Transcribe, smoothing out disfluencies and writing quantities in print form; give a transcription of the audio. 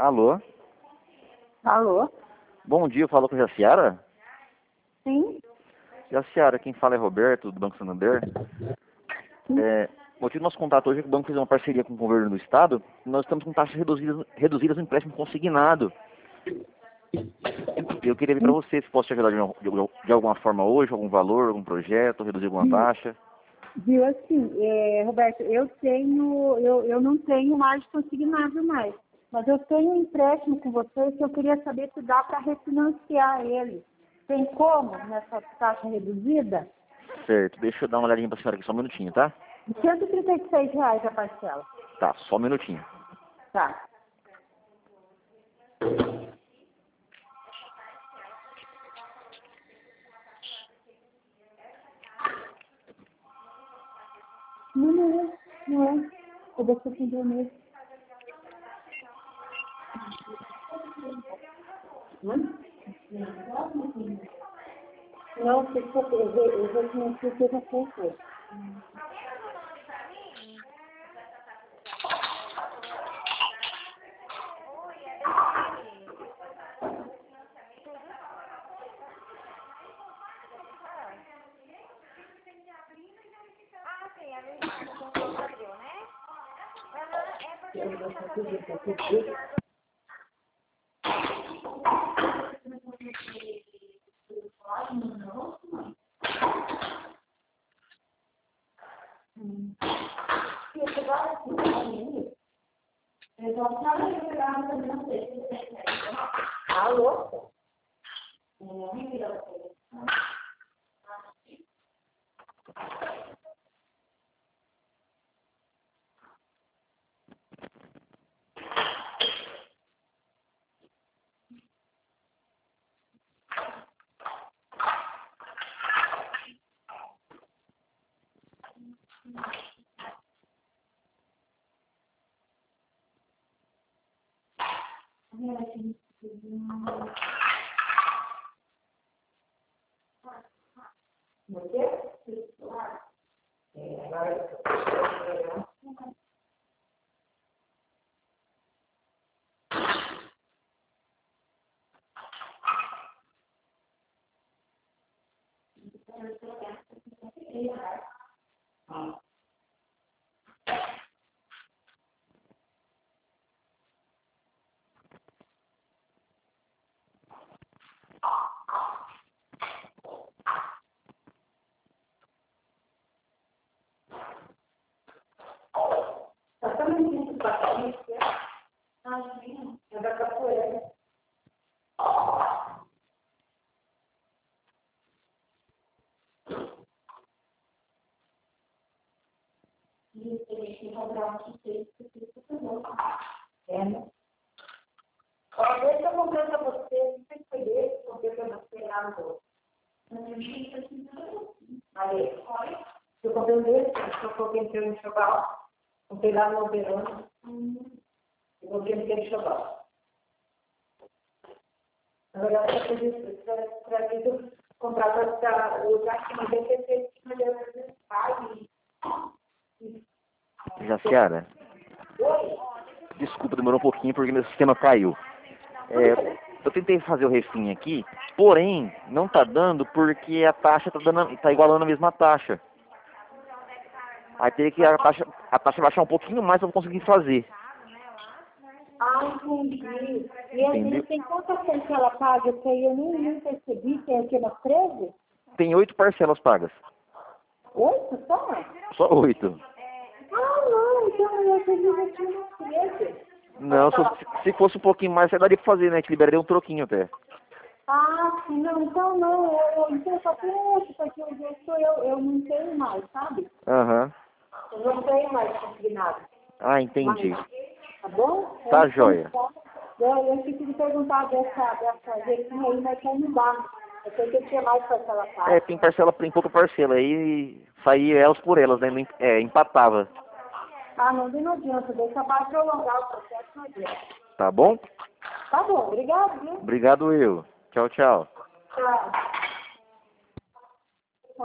Alô? Alô? Bom dia, eu falo com a Jaciara? Sim? Jaciara, quem fala é Roberto, do Banco Santander. O motivo do nosso contato hoje é que o banco fez uma parceria com o governo do estado e nós estamos com taxas reduzidas no empréstimo consignado. Eu queria ver para você se posso te ajudar de alguma forma hoje, algum valor, algum projeto, reduzir alguma taxa. Viu assim, Roberto, eu não tenho mais consignado mais, mas eu tenho um empréstimo com você que eu queria saber se dá para refinanciar ele. Tem como nessa taxa reduzida? Certo, deixa eu dar uma olhadinha para a senhora aqui, só um minutinho, tá? R$ 136 a parcela. Tá, só um minutinho. Tá. Não é. Eu vou ter que entender mesmo. Não, eu vou te mentir o que já foi. Alô? Deixa eu comprar para você, não sei se foi desse, comprei para você lá no outro. Aí, eu comprei um desse, eu coloquei no enxoval, comprei lá no Oberano, eu coloquei no enxoval. Na verdade, eu fiz trazido, comprar para usar aqui, mas eu pensei que não deu para Jaciara, desculpa, demorou um pouquinho porque meu sistema caiu. Eu tentei fazer o refim aqui, porém, não tá dando porque a taxa tá igualando a mesma taxa. Aí teria que a taxa baixar um pouquinho mais pra eu conseguir fazer. entendi. E Entendeu? tem quantas parcelas ela paga? Que aí eu nem percebi, tem aqui umas 13? Tem 8 parcelas pagas. 8 só? Só 8. Não, então eu acredito que tinha umas 13. Não, se fosse um pouquinho mais, você daria pra fazer, né? Que liberaria um troquinho até. Sim, não, então não, então só tenho esse, porque o resto eu não tenho mais, sabe? Aham. Eu não tenho mais consignado. Ah, entendi. Tá bom? Tá joia. Eu esqueci de perguntar dessa jeitinha aí, mas não dá. Eu sei que eu tinha mais parcela paga. Tem pouca parcela. Aí saía elas por elas, né? Empatava. Não adianta, deixa para prolongar o processo, não adianta. Tá bom? Tá bom, obrigado, viu? Obrigado eu. Tchau, tchau. Tchau.